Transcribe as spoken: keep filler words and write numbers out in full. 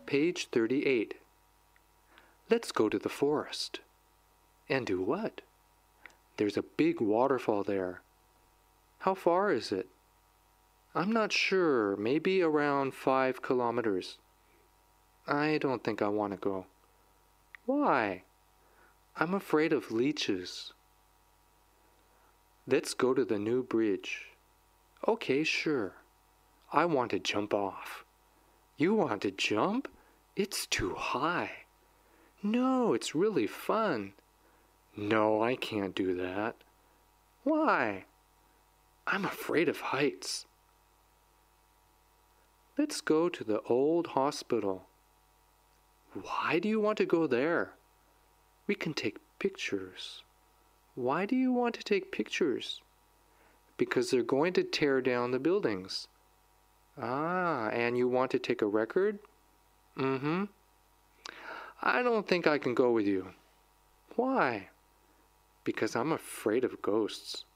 Page thirty-eight. Let's go to the forest. And do what? There's a big waterfall there. How far is it? I'm not sure. Maybe around five kilometers. I don't think I want to go. Why? I'm afraid of leeches. Let's go to the new bridge. Okay, sure. I want to jump off. You want to jump? It's too high. No, it's really fun. No, I can't do that. Why? I'm afraid of heights. Let's go to the old hospital. Why do you want to go there? We can take pictures. Why do you want to take pictures? Because they're going to tear down the buildings. Ah, and you want to take a record? Mm-hmm. I don't think I can go with you. Why? Because I'm afraid of ghosts.